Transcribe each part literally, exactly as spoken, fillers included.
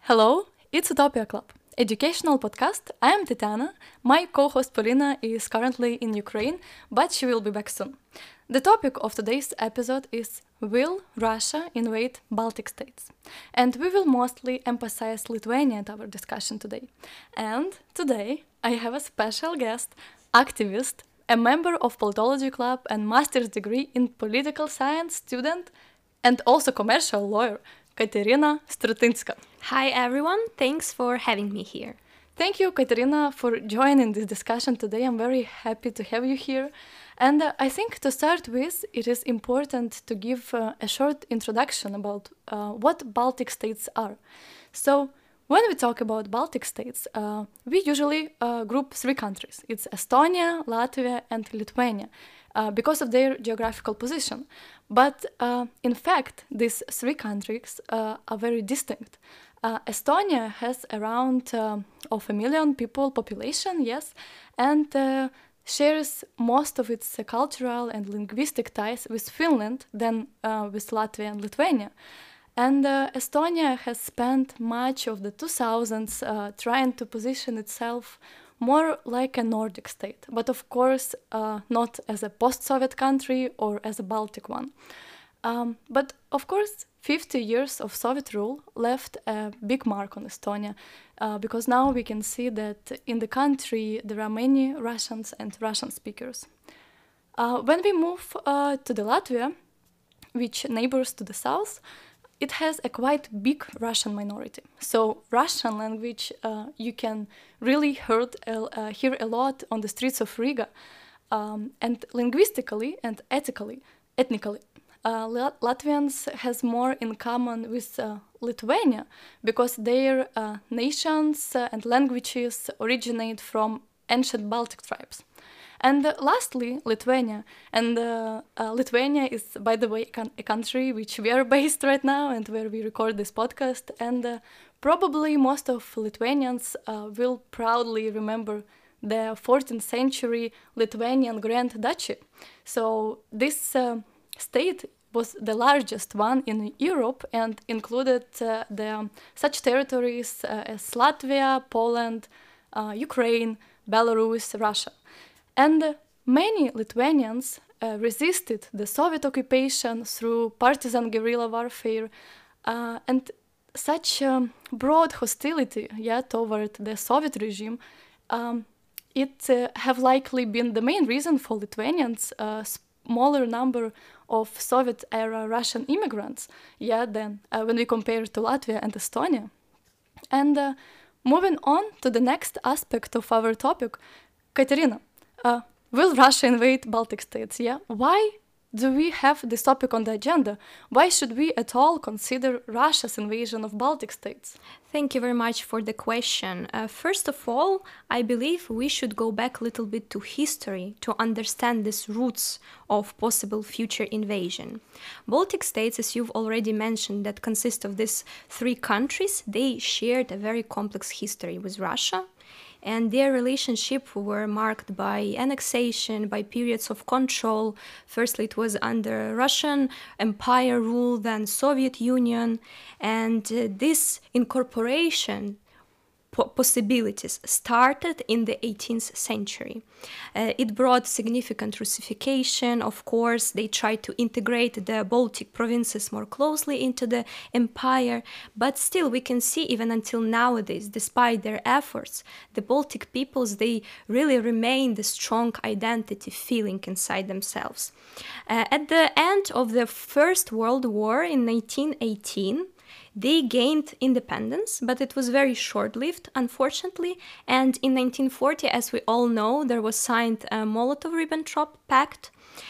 Hello, it's Utopia Club, educational podcast. I am Tatiana. My co-host Polina is currently in Ukraine, but she will be back soon. The topic of today's episode is Will Russia invade Baltic states? And we will mostly emphasize Lithuania at our discussion today. And today I have a special guest, activist, a member of Politology Club and master's degree in political science student, and also commercial lawyer, Katerina Strutinska. Hi everyone, thanks for having me here. Thank you, Katerina, for joining this discussion today. I'm very happy to have you here. And uh, I think to start with, it is important to give uh, a short introduction about uh, what Baltic states are. So, when we talk about Baltic states, uh, we usually uh, group three countries. It's Estonia, Latvia, and Lithuania, uh, because of their geographical position. But uh, in fact, these three countries uh, are very distinct. Uh, Estonia has around uh, of a million people population, yes, and uh, shares most of its uh, cultural and linguistic ties with Finland than uh, with Latvia and Lithuania. And uh, Estonia has spent much of the two thousands uh, trying to position itself more like a Nordic state, but of course uh, not as a post-Soviet country or as a Baltic one. Um, but of course, fifty years of Soviet rule left a big mark on Estonia, uh, because now we can see that in the country there are many Russians and Russian speakers. Uh, when we move uh, to the Latvia, which neighbors to the south, it has a quite big Russian minority. So Russian language uh, you can really heard, uh, hear a lot on the streets of Riga, um, and linguistically and ethically, ethnically. Uh, Latvians has more in common with uh, Lithuania because their uh, nations uh, and languages originate from ancient Baltic tribes. And uh, lastly, Lithuania. And uh, uh, Lithuania is, by the way, a country which we are based right now and where we record this podcast. And uh, probably most of Lithuanians uh, will proudly remember the fourteenth century Lithuanian Grand Duchy. So this uh, state was the largest one in Europe and included uh, the, such territories uh, as Latvia, Poland, uh, Ukraine, Belarus, Russia. And uh, many Lithuanians uh, resisted the Soviet occupation through partisan guerrilla warfare, uh, and such um, broad hostility yeah, toward the Soviet regime, um, it uh, have likely been the main reason for Lithuanians' uh, smaller number of Soviet-era Russian immigrants, yeah, than uh, when we compare to Latvia and Estonia. And uh, moving on to the next aspect of our topic, Katerina, uh, will Russia invade Baltic states? Yeah, why do we have this topic on the agenda? Why should we at all consider Russia's invasion of Baltic states? Thank you very much for the question. Uh, first of all, I believe we should go back a little bit to history to understand these roots of possible future invasion. Baltic states, as you've already mentioned, that consist of these three countries, they shared a very complex history with Russia. And their relationship were marked by annexation, by periods of control. Firstly, it was under Russian Empire rule, then Soviet Union. And uh, this incorporation possibilities started in the eighteenth century. Uh, it brought significant Russification. Of course, they tried to integrate the Baltic provinces more closely into the empire, but still we can see even until nowadays, despite their efforts, the Baltic peoples, they really remain the strong identity feeling inside themselves. Uh, at the end of the First World War in nineteen eighteen, they gained independence, but it was very short-lived, unfortunately. And in nineteen forty, as we all know, there was signed a Molotov-Ribbentrop Pact,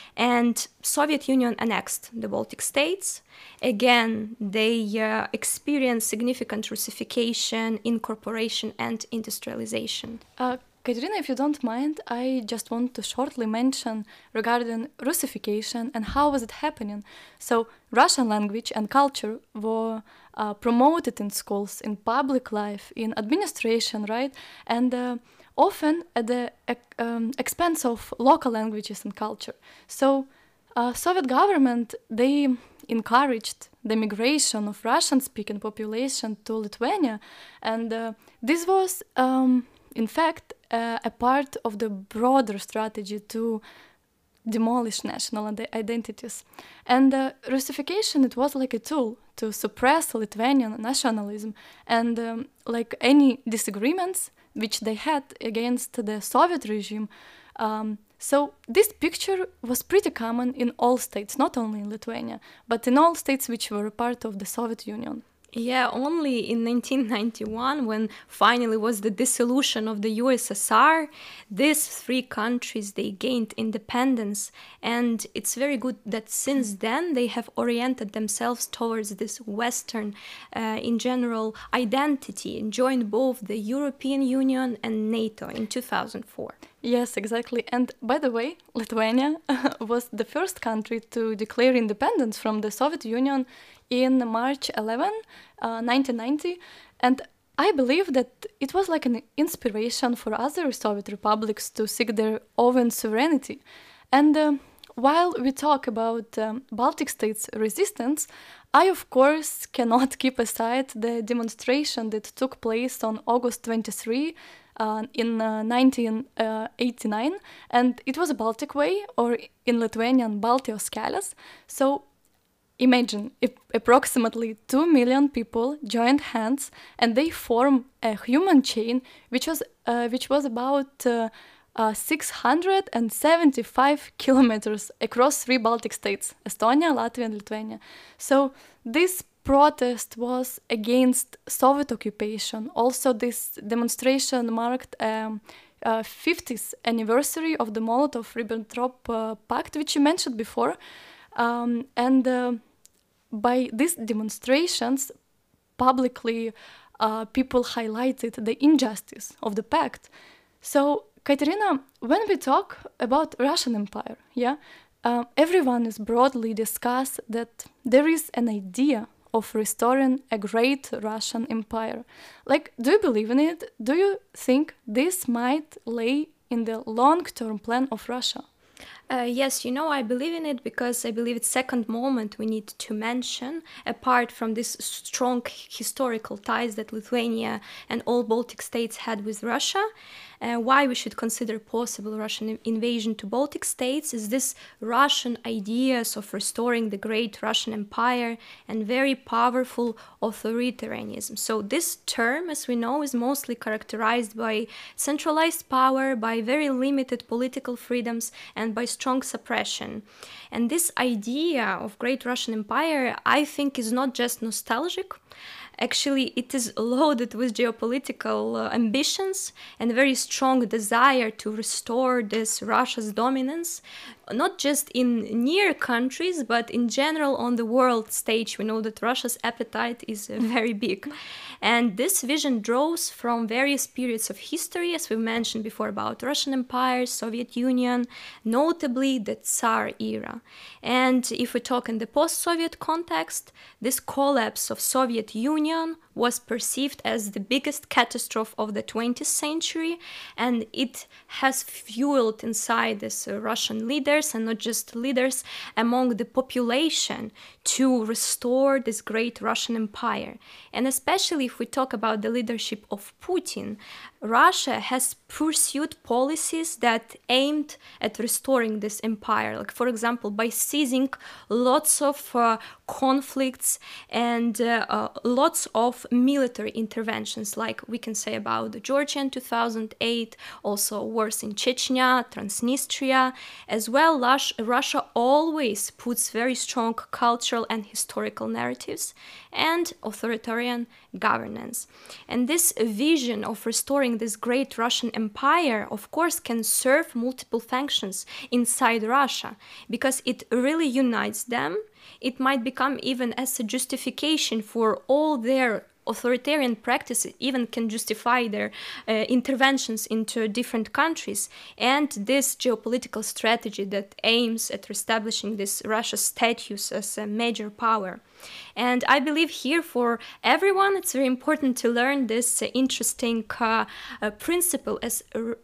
and Soviet Union annexed the Baltic states. Again, they uh, experienced significant Russification, incorporation, and industrialization. Uh, Katerina, if you don't mind, I just want to shortly mention regarding Russification and how was it happening. So Russian language and culture were uh, promoted in schools, in public life, in administration, right? And uh, often at the um, expense of local languages and culture. So uh, Soviet government, they encouraged the migration of Russian-speaking population to Lithuania. And uh, this was, um, in fact, uh, a part of the broader strategy to demolish national identities. And uh, Russification, it was like a tool to suppress Lithuanian nationalism and um, like any disagreements which they had against the Soviet regime. Um, so this picture was pretty common in all states, not only in Lithuania, but in all states which were part of the Soviet Union. Yeah, only in nineteen ninety-one, when finally was the dissolution of the U S S R, these three countries, they gained independence. And it's very good that since then they have oriented themselves towards this Western, uh, in general, identity and joined both the European Union and NATO in two thousand four. Yes, exactly. And by the way, Lithuania was the first country to declare independence from the Soviet Union in March eleventh, uh, nineteen ninety. And I believe that it was like an inspiration for other Soviet republics to seek their own sovereignty. And uh, while we talk about um, Baltic states' resistance, I of course cannot keep aside the demonstration that took place on August twenty-third uh, in uh, nineteen eighty-nine, and it was a Baltic Way, or in Lithuanian Baltijos kelias. So imagine if approximately two million people joined hands and they formed a human chain which was uh, which was about uh, uh, six hundred seventy-five kilometers across three Baltic states, Estonia, Latvia, and Lithuania. So this protest was against Soviet occupation. Also, this demonstration marked um, uh, fiftieth anniversary of the Molotov-Ribbentrop uh, Pact, which you mentioned before. Um, and uh, by these demonstrations, publicly, uh, people highlighted the injustice of the pact. So, Katerina, when we talk about Russian Empire, yeah, uh, everyone is broadly discussed that there is an idea of restoring a great Russian Empire. Like, do you believe in it? Do you think this might lay in the long-term plan of Russia? Uh, yes, you know, I believe in it because I believe it's second moment we need to mention, apart from this strong historical ties that Lithuania and all Baltic states had with Russia. Uh, why we should consider possible Russian invasion to Baltic states is this Russian ideas of restoring the great Russian Empire and very powerful authoritarianism. So this term, as we know, is mostly characterized by centralized power, by very limited political freedoms, and by strong suppression. And this idea of great Russian Empire, I think, is not just nostalgic. Actually, it is loaded with geopolitical uh, ambitions and a very strong desire to restore this Russia's dominance, not just in near countries, but in general on the world stage. We know that Russia's appetite is uh, very big. And this vision draws from various periods of history, as we mentioned before, about Russian Empire, Soviet Union, notably the Tsar era. And if we talk in the post-Soviet context, this collapse of Soviet Union was perceived as the biggest catastrophe of the twentieth century, and it has fueled inside these uh, Russian leaders, and not just leaders, among the population to restore this great Russian Empire. And especially if we talk about the leadership of Putin, Russia has pursued policies that aimed at restoring this empire. Like, for example, by seizing lots of uh, conflicts and uh, uh, lots of military interventions, like we can say about the Georgia in two thousand eight, also wars in Chechnya, Transnistria, as well. Russia always puts very strong cultural and historical narratives and authoritarian governance. And this vision of restoring this great Russian Empire, of course, can serve multiple functions inside Russia, because it really unites them. It might become even as a justification for all their authoritarian practices even can justify their uh, interventions into different countries, and this geopolitical strategy that aims at establishing this Russia's status as a major power. And I believe here for everyone it's very important to learn this uh, interesting uh, uh, principle as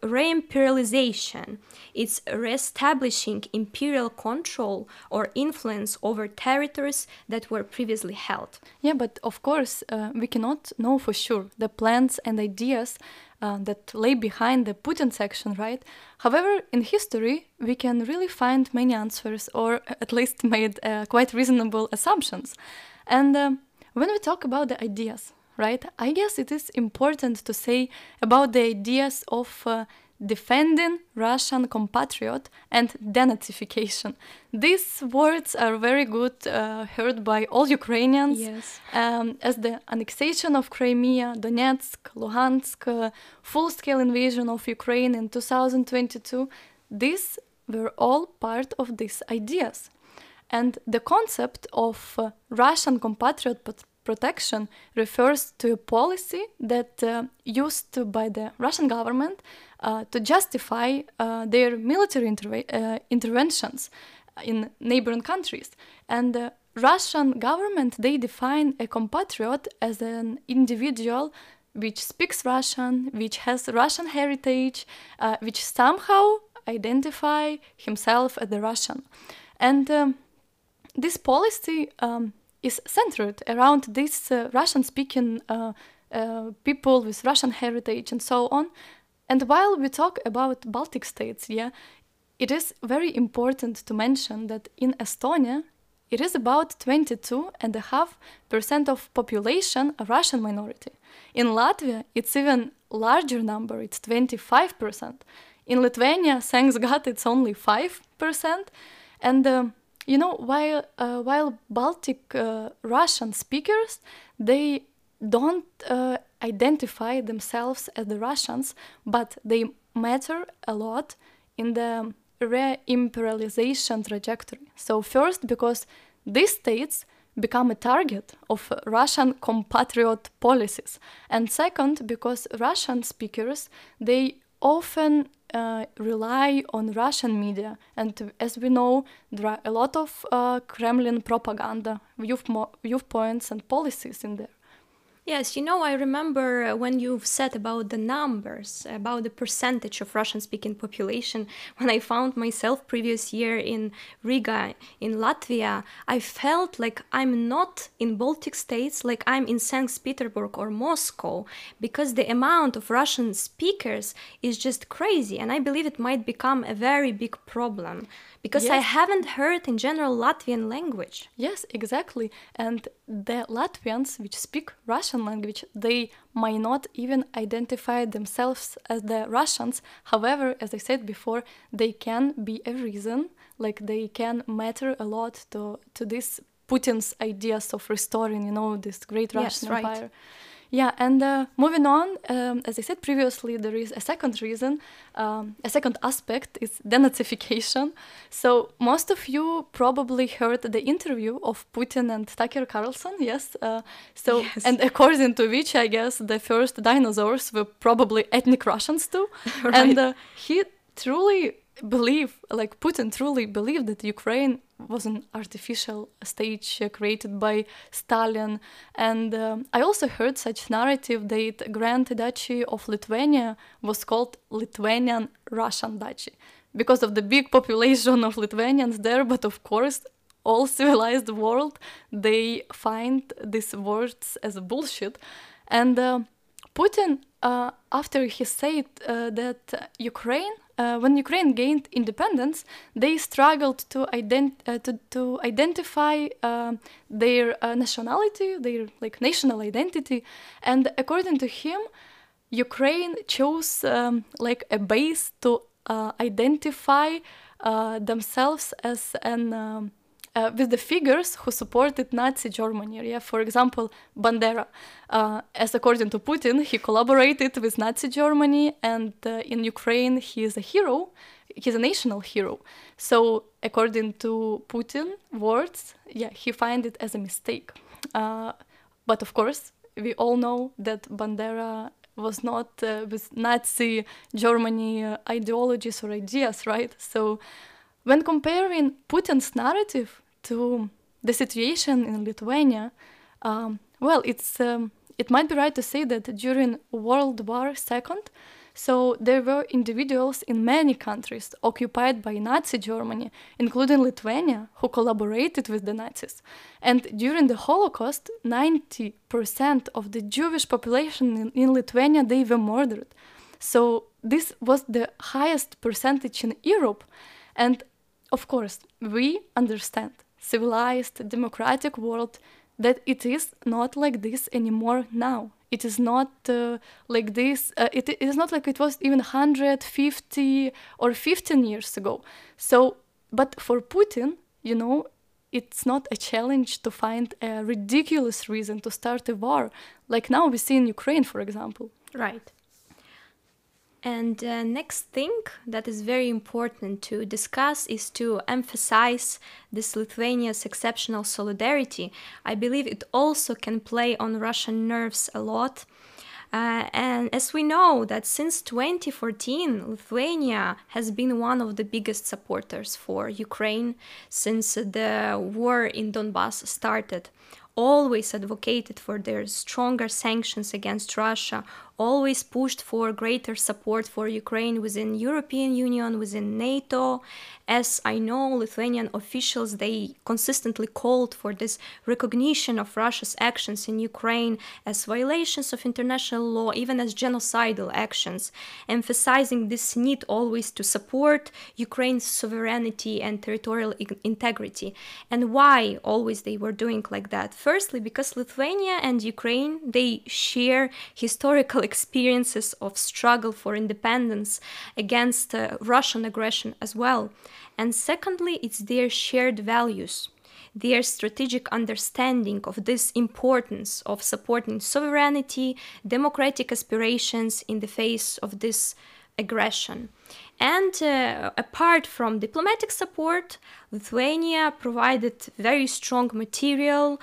re-imperialization. It's re-establishing imperial control or influence over territories that were previously held. Yeah, but of course, uh, we cannot know for sure the plans and ideas uh, that lay behind the Putin's action, right? However, in history, we can really find many answers, or at least made uh, quite reasonable assumptions. And um, when we talk about the ideas, right, I guess it is important to say about the ideas of uh, defending Russian compatriot and denazification. These words are very good uh, heard by all Ukrainians, Yes. um, as the annexation of Crimea, Donetsk, Luhansk, uh, full-scale invasion of Ukraine in two thousand twenty-two. These were all part of these ideas. And the concept of uh, Russian compatriot pot- protection refers to a policy that uh, used by the Russian government uh, to justify uh, their military interve- uh, interventions in neighboring countries. And the Russian government, they define a compatriot as an individual which speaks Russian, which has Russian heritage, uh, which somehow identify himself as the Russian. And um, this policy um, is centered around these uh, Russian-speaking uh, uh, people with Russian heritage and so on. And while we talk about Baltic states, yeah, it is very important to mention that in Estonia, it is about twenty-two point five percent of population a Russian minority. In Latvia, it's even larger number, it's twenty-five percent. In Lithuania, thanks God, it's only five percent. And uh, you know, while uh, while Baltic uh, Russian speakers, they don't uh, identify themselves as the Russians, but they matter a lot in the re-imperialization trajectory. So first, because these states become a target of Russian compatriot policies, and second, because Russian speakers, they often uh, rely on Russian media, and as we know, there are a lot of uh, Kremlin propaganda, viewpo- viewpoints and policies in there. Yes, you know, I remember uh, when you've said about the numbers, about the percentage of Russian-speaking population. When I found myself previous year in Riga, in Latvia, I felt like I'm not in Baltic states, like I'm in Saint Petersburg or Moscow, because the amount of Russian speakers is just crazy, and I believe it might become a very big problem, because I Yes. haven't heard in general Latvian language. Yes, exactly. And the Latvians which speak Russian language, they might not even identify themselves as the Russians. However, as I said before, they can be a reason, like they can matter a lot to, to this Putin's ideas of restoring, you know, this great Yes, Russian right. empire. Yeah, and uh, moving on, um, as I said previously, there is a second reason, um, a second aspect is denazification. So most of you probably heard the interview of Putin and Tucker Carlson, yes? Uh, so, Yes. and according to which, I guess, the first dinosaurs were probably ethnic Russians too. Right. And uh, he truly believed, like Putin truly believed that Ukraine was an artificial stage uh, created by Stalin. And um, I also heard such narrative that Grand Duchy of Lithuania was called Lithuanian Russian Duchy because of the big population of Lithuanians there. But of course, all civilized world, they find these words as bullshit. And uh, Putin, uh, after he said uh, that Ukraine, uh, when Ukraine gained independence, they struggled to, ident- uh, to, to identify uh, their uh, nationality, their like national identity, and according to him, Ukraine chose um, like a base to uh, identify uh, themselves as an um, uh, with the figures who supported Nazi Germany. Yeah, for example, Bandera. Uh, as according to Putin, he collaborated with Nazi Germany, and uh, in Ukraine he is a hero. He's a national hero. So according to Putin words, yeah, he find it as a mistake. Uh, but of course, we all know that Bandera was not uh, with Nazi Germany uh, ideologies or ideas, right? So when comparing Putin's narrative to the situation in Lithuania, um, well, it's um, it might be right to say that during World War Second, so there were individuals in many countries occupied by Nazi Germany, including Lithuania, who collaborated with the Nazis. And during the Holocaust, ninety percent of the Jewish population in, in Lithuania, they were murdered. So this was the highest percentage in Europe. And of course, we understand, civilized, democratic world, that it is not like this anymore now. It is not uh, like this, uh, it, it is not like it was even one hundred fifty or fifteen years ago. So, but for Putin, you know, it's not a challenge to find a ridiculous reason to start a war, like now we see in Ukraine, for example. Right. And uh, next thing that is very important to discuss is to emphasize this Lithuania's exceptional solidarity. I believe it also can play on Russian nerves a lot. Uh, and as we know that since twenty fourteen, Lithuania has been one of the biggest supporters for Ukraine since the war in Donbass started. Always advocated for their stronger sanctions against Russia, always pushed for greater support for Ukraine within European Union, within NATO. As I know, Lithuanian officials, they consistently called for this recognition of Russia's actions in Ukraine as violations of international law, even as genocidal actions, emphasizing this need always to support Ukraine's sovereignty and territorial integrity. And why always they were doing like that? Firstly, because Lithuania and Ukraine, they share historical experiences of struggle for independence against uh, Russian aggression as well. And secondly, it's their shared values, their strategic understanding of this importance of supporting sovereignty, democratic aspirations in the face of this aggression. And uh, apart from diplomatic support, Lithuania provided very strong material,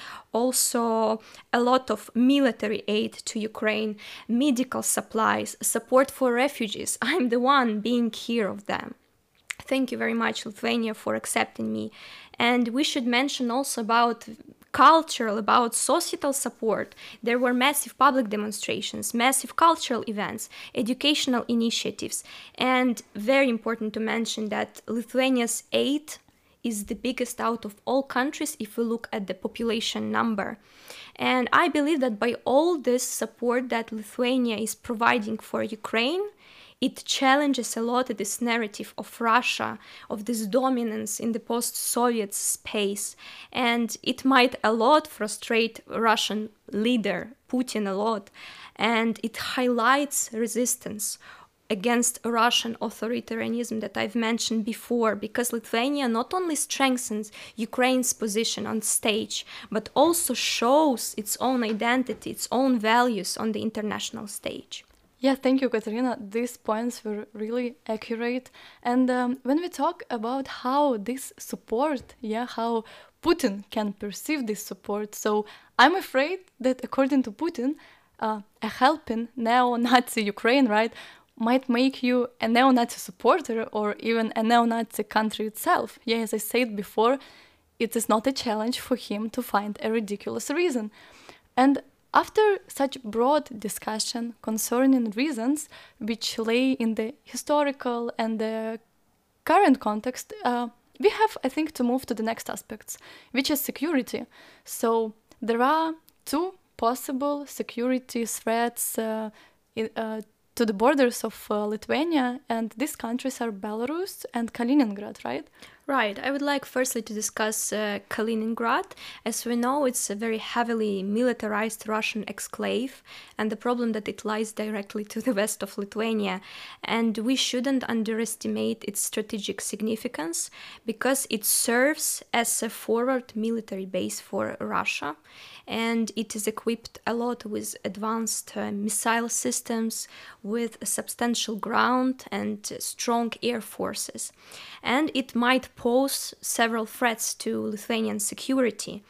also a lot of military aid to Ukraine, medical supplies, support for refugees. I'm the one being here of them. Thank you very much, Lithuania, for accepting me. And we should mention also about cultural, about societal support. There were massive public demonstrations, massive cultural events, educational initiatives, and very important to mention that Lithuania's aid is the biggest out of all countries if we look at the population number. And I believe that by all this support that Lithuania is providing for Ukraine, it challenges a lot this narrative of Russia, of this dominance in the post-Soviet space. And it might a lot frustrate Russian leader Putin a lot. And it highlights resistance against Russian authoritarianism that I've mentioned before, because Lithuania not only strengthens Ukraine's position on stage, but also shows its own identity, its own values on the international stage. Yeah, thank you, Katerina. These points were really accurate. And um, when we talk about how this support, yeah, how Putin can perceive this support, so I'm afraid that according to Putin, uh, a helping neo-Nazi Ukraine, right, might make you a neo-Nazi supporter or even a neo-Nazi country itself. Yeah, as I said before, it is not a challenge for him to find a ridiculous reason. And after such broad discussion concerning reasons which lay in the historical and the current context, uh, we have, I think, to move to the next aspects, which is security. So there are two possible security threats uh, in, uh, to the borders of uh, Lithuania, and these countries are Belarus and Kaliningrad, right? Right. I would like firstly to discuss uh, Kaliningrad. As we know, it's a very heavily militarized Russian exclave, and the problem that it lies directly to the west of Lithuania. And we shouldn't underestimate its strategic significance, because it serves as a forward military base for Russia, and it is equipped a lot with advanced uh, missile systems, with a substantial ground and strong air forces. And it might pose several threats to Lithuanian security.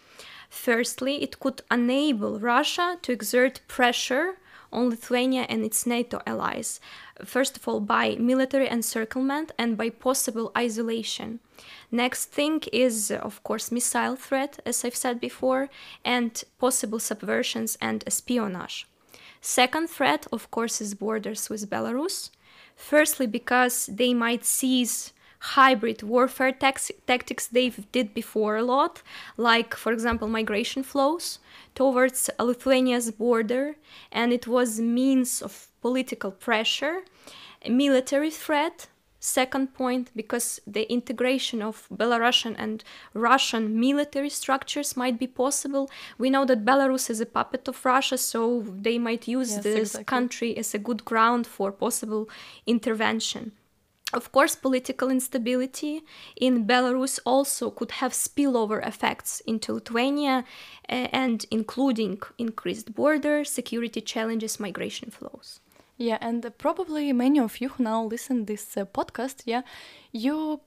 Firstly, it could enable Russia to exert pressure on Lithuania and its NATO allies, first of all by military encirclement and by possible isolation. Next thing is, of course, missile threat, as I've said before, and possible subversions and espionage. Second threat, of course, is borders with Belarus. Firstly, because they might seize hybrid warfare tax- tactics they did before a lot, like, for example, migration flows towards Lithuania's border, and it was means of political pressure. A military threat, second point, because the integration of Belarusian and Russian military structures might be possible. We know that Belarus is a puppet of Russia, so they might use Yes, this exactly. country as a good ground for possible intervention. Of course, political instability in Belarus also could have spillover effects into Lithuania, uh, and including increased border, security challenges, migration flows. Yeah, and uh, probably many of you who now listen this uh, podcast, yeah, you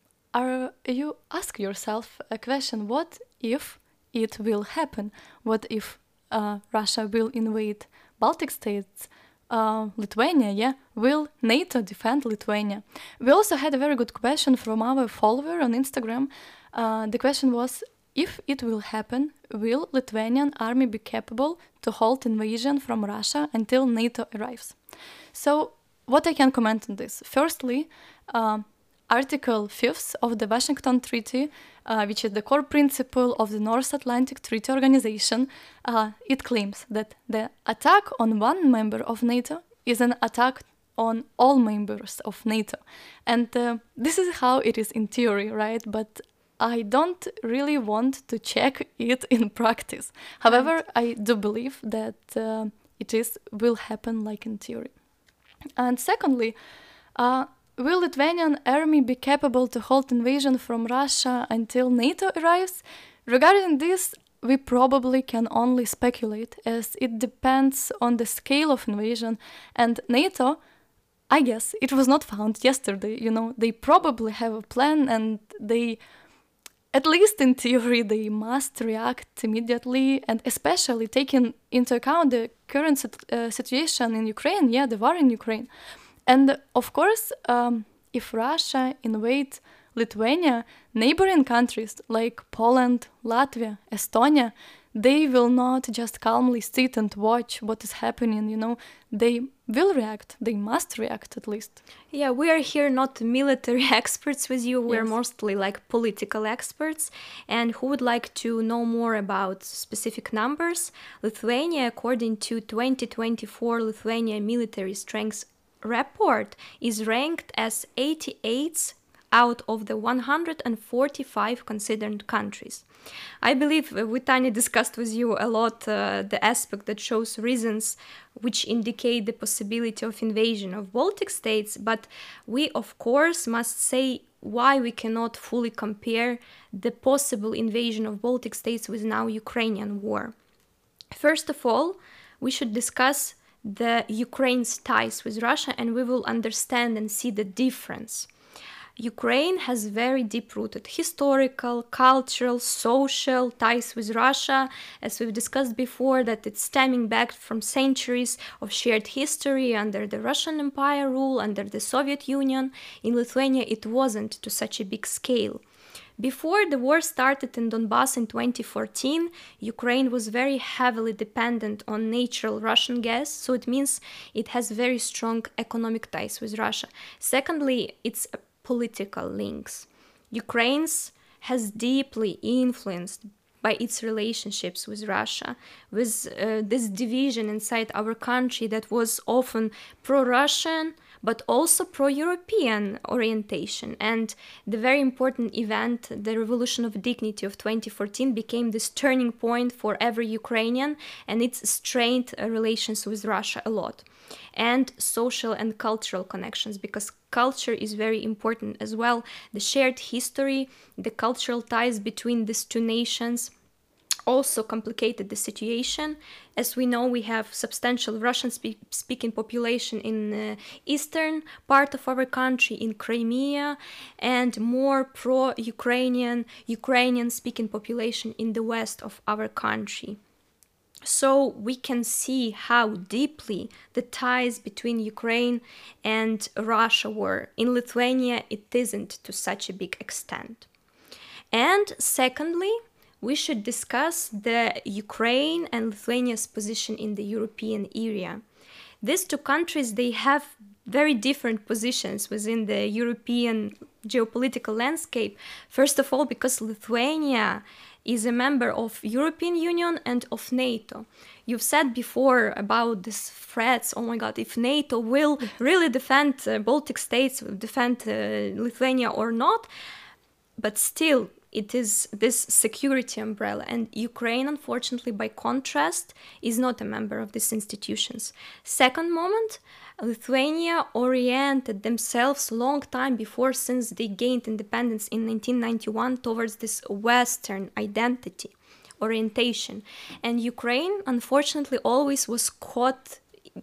are you ask yourself a question: what if it will happen? What if uh, Russia will invade Baltic states? Uh, Lithuania, yeah, will NATO defend Lithuania? We also had a very good question from our follower on Instagram. Uh, the question was, if it will happen, will Lithuanian army be capable to halt invasion from Russia until NATO arrives? So, what I can comment on this? Firstly, uh, Article fifth of the Washington Treaty, uh, which is the core principle of the North Atlantic Treaty Organization, uh, it claims that the attack on one member of NATO is an attack on all members of NATO. And uh, this is how it is in theory, right? But I don't really want to check it in practice. However, I do believe that uh, it is will happen like in theory. And secondly, uh, will Lithuanian army be capable to halt invasion from Russia until NATO arrives? Regarding this, we probably can only speculate, as it depends on the scale of invasion, and NATO, I guess, it was not found yesterday, you know, they probably have a plan, and they, at least in theory, they must react immediately, and especially taking into account the current uh, situation in Ukraine, yeah, the war in Ukraine. And of course, um, if Russia invades Lithuania, neighboring countries like Poland, Latvia, Estonia, they will not just calmly sit and watch what is happening, you know, they will react, they must react at least. Yeah, we are here not military experts with you, we're Yes. mostly like political experts. And who would like to know more about specific numbers? Lithuania, according to twenty twenty-four Lithuania Military Strength Report, is ranked as eighty-eighth out of the one hundred forty-five considered countries. I believe uh, we Tanya discussed with you a lot uh, the aspect that shows reasons which indicate the possibility of invasion of Baltic states, but we of course must say why we cannot fully compare the possible invasion of Baltic states with now Ukrainian war. First of all, we should discuss the Ukraine's ties with Russia, and we will understand and see the difference. Ukraine has very deep-rooted historical, cultural, social ties with Russia, as we've discussed before, that it's stemming back from centuries of shared history under the Russian Empire rule, under the Soviet Union. In Lithuania, it wasn't to such a big scale. Before the war started in Donbass in twenty fourteen, Ukraine was very heavily dependent on natural Russian gas, so it means it has very strong economic ties with Russia. Secondly, it's political links. Ukraine has deeply influenced by its relationships with Russia, with uh, this division inside our country that was often pro-Russian, but also pro-European orientation. And the very important event, the Revolution of Dignity of twenty fourteen, became this turning point for every Ukrainian, and it strained uh, relations with Russia a lot. And social and cultural connections, because culture is very important as well. The shared history, the cultural ties between these two nations also complicated the situation. As we know, we have substantial Russian spe- speaking population in the uh, eastern part of our country, in Crimea, and more pro-Ukrainian, Ukrainian-speaking population in the west of our country. So we can see how deeply the ties between Ukraine and Russia were. In Lithuania, it isn't to such a big extent. And secondly, we should discuss the Ukraine and Lithuania's position in the European area. These two countries, they have very different positions within the European geopolitical landscape. First of all, because Lithuania is a member of European Union and of NATO. You've said before about these threats, oh my god, if NATO will really defend uh, Baltic states, defend uh, Lithuania or not, but still, it is this security umbrella, and Ukraine, unfortunately, by contrast, is not a member of these institutions. Second moment, Lithuania oriented themselves long time before, since they gained independence in nineteen ninety-one, towards this Western identity, orientation. And Ukraine, unfortunately, always was caught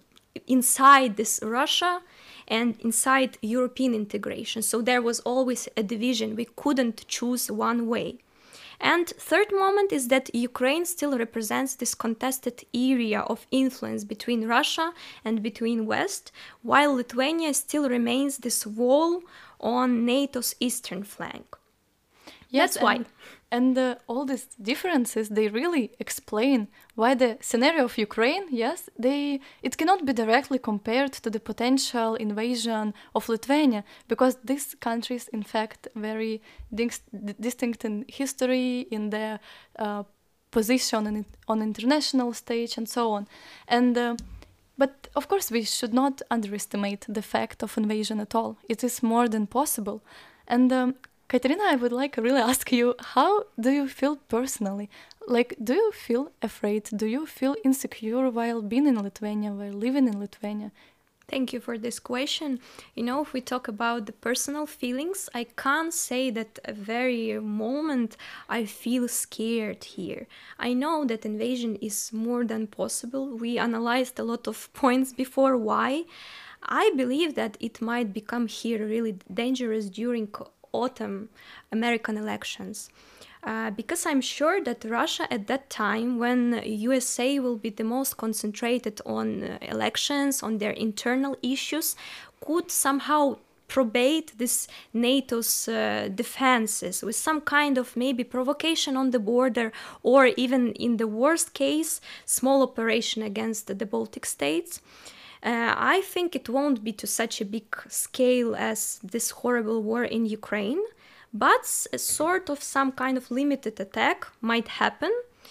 inside this Russia and inside European integration. So there was always a division. We couldn't choose one way. And third moment is that Ukraine still represents this contested area of influence between Russia and between West, while Lithuania still remains this wall on NATO's eastern flank. Yes, That's why. And, and uh, all these differences, they really explain why the scenario of Ukraine, yes, they it cannot be directly compared to the potential invasion of Lithuania, because these countries, in fact, very dis- distinct in history, in their uh, position in, on international stage, and so on. And uh, but of course, we should not underestimate the fact of invasion at all. It is more than possible. And um, Katerina, I would like to really ask you, how do you feel personally? Like, do you feel afraid? Do you feel insecure while being in Lithuania, while living in Lithuania? Thank you for this question. You know, if we talk about the personal feelings, I can't say that a very moment I feel scared here. I know that invasion is more than possible. We analyzed a lot of points before why. I believe that it might become here really dangerous during autumn American elections. Uh, because I'm sure that Russia at that time, when U S A will be the most concentrated on uh, elections, on their internal issues, could somehow probate this NATO's uh, defenses with some kind of maybe provocation on the border, or even in the worst case, small operation against the Baltic states. Uh, I think it won't be to such a big scale as this horrible war in Ukraine, but a sort of some kind of limited attack might happen.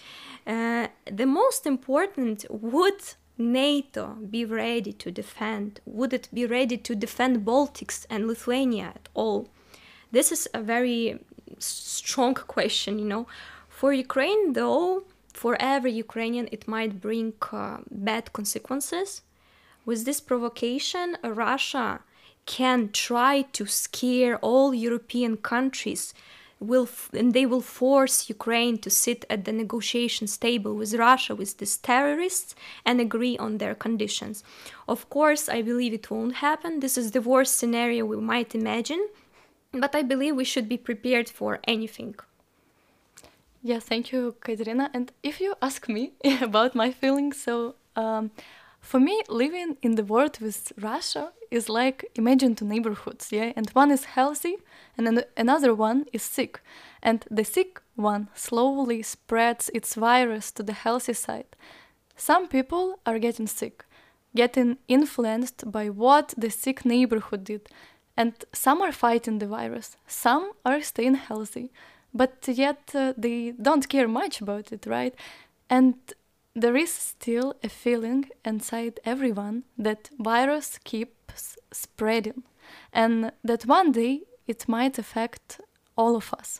Uh, the most important, would NATO be ready to defend? Would it be ready to defend Baltics and Lithuania at all? This is a very strong question, you know. For Ukraine, though, for every Ukrainian, it might bring uh, bad consequences. With this provocation, Russia can try to scare all European countries, will f- and they will force Ukraine to sit at the negotiation table with Russia, with these terrorists, and agree on their conditions. Of course, I believe it won't happen. This is the worst scenario we might imagine, but I believe we should be prepared for anything. Yeah, thank you, Katerina. And if you ask me about my feelings, so um, for me, living in the world with Russia is like, imagine two neighborhoods, yeah? And one is healthy and an- another one is sick. And the sick one slowly spreads its virus to the healthy side. Some people are getting sick, getting influenced by what the sick neighborhood did. And some are fighting the virus, some are staying healthy, but yet uh, they don't care much about it, right? And there is still a feeling inside everyone that virus keeps spreading and that one day it might affect all of us.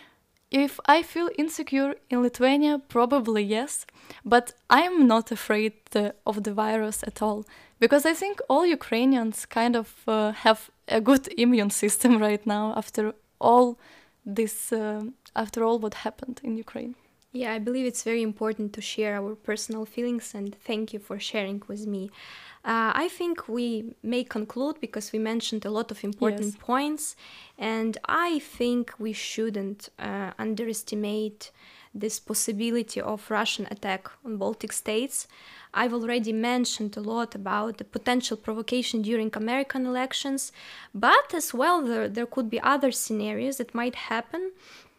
If I feel insecure in Lithuania, probably yes, but I'm not afraid uh, of the virus at all, because I think all Ukrainians kind of uh, have a good immune system right now after all this, uh, after all what happened in Ukraine. Yeah, I believe it's very important to share our personal feelings, and thank you for sharing with me. Uh, I think we may conclude because we mentioned a lot of important Yes. points, and I think we shouldn't uh, underestimate this possibility of Russian attack on Baltic states. I've already mentioned a lot about the potential provocation during American elections, but as well there, there could be other scenarios that might happen.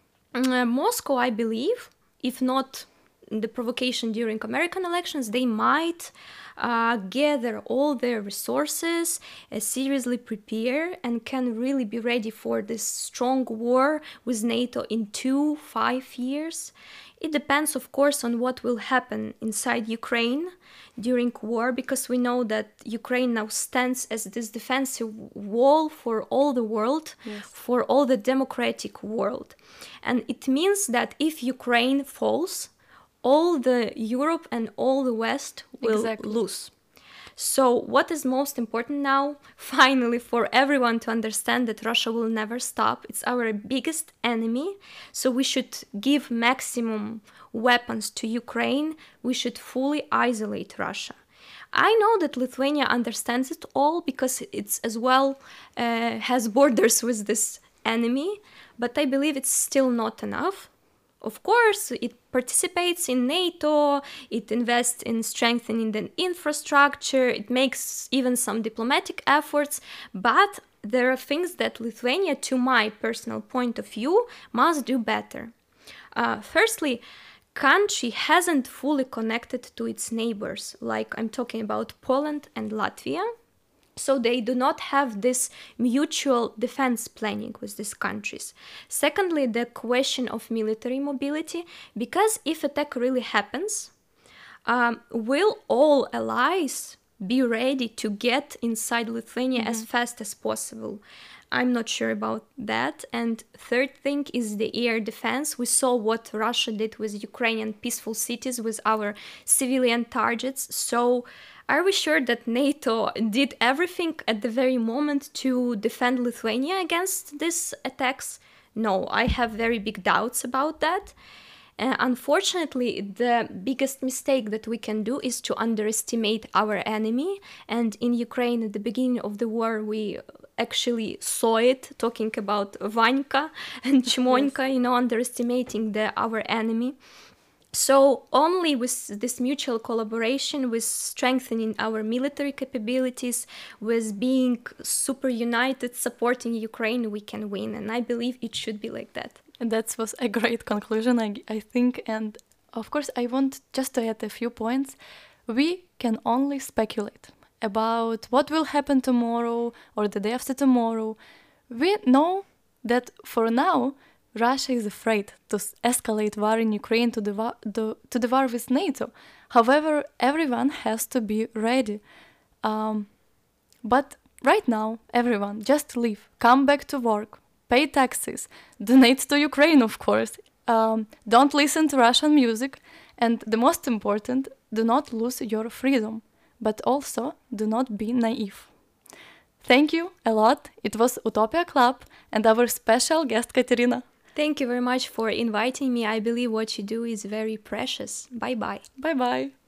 Uh, Moscow, I believe, if not the provocation during American elections, they might uh, gather all their resources, uh, seriously prepare, and can really be ready for this strong war with NATO in two, five years. It depends, of course, on what will happen inside Ukraine during war, because we know that Ukraine now stands as this defensive wall for all the world, Yes. for all the democratic world. And it means that if Ukraine falls, all the Europe and all the West will Exactly. lose. So what is most important now, finally, for everyone to understand that Russia will never stop. It's our biggest enemy. So we should give maximum weapons to Ukraine. We should fully isolate Russia. I know that Lithuania understands it all because it's as well uh, has borders with this enemy, but I believe it's still not enough. Of course, it participates in NATO, it invests in strengthening the infrastructure, it makes even some diplomatic efforts, but there are things that Lithuania, to my personal point of view, must do better. Uh, firstly, country hasn't fully connected to its neighbors, like I'm talking about Poland and Latvia. So they do not have this mutual defense planning with these countries. Secondly, the question of military mobility, because if attack really happens, um, will all allies be ready to get inside Lithuania mm-hmm. as fast as possible? I'm not sure about that. And third thing is the air defense. We saw what Russia did with Ukrainian peaceful cities with our civilian targets. So are we sure that NATO did everything at the very moment to defend Lithuania against these attacks? No, I have very big doubts about that. Uh, unfortunately, the biggest mistake that we can do is to underestimate our enemy. And in Ukraine, at the beginning of the war, we actually saw it, talking about Vanka and Chimonka, yes. you know, underestimating the, our enemy. So only with this mutual collaboration, with strengthening our military capabilities, with being super united, supporting Ukraine, we can win. And I believe it should be like that. And that was a great conclusion, I, I think. And of course, I want just to add a few points. We can only speculate about what will happen tomorrow or the day after tomorrow. We know that for now, Russia is afraid to escalate war in Ukraine to the, war, the, to the war with NATO. However, everyone has to be ready. Um, but right now, everyone, just leave, come back to work, pay taxes, donate to Ukraine, of course. Um, don't listen to Russian music. And the most important, do not lose your freedom. But also, do not be naive. Thank you a lot. It was Utopia Club and our special guest, Katerina. Thank you very much for inviting me. I believe what you do is very precious. Bye-bye. Bye-bye.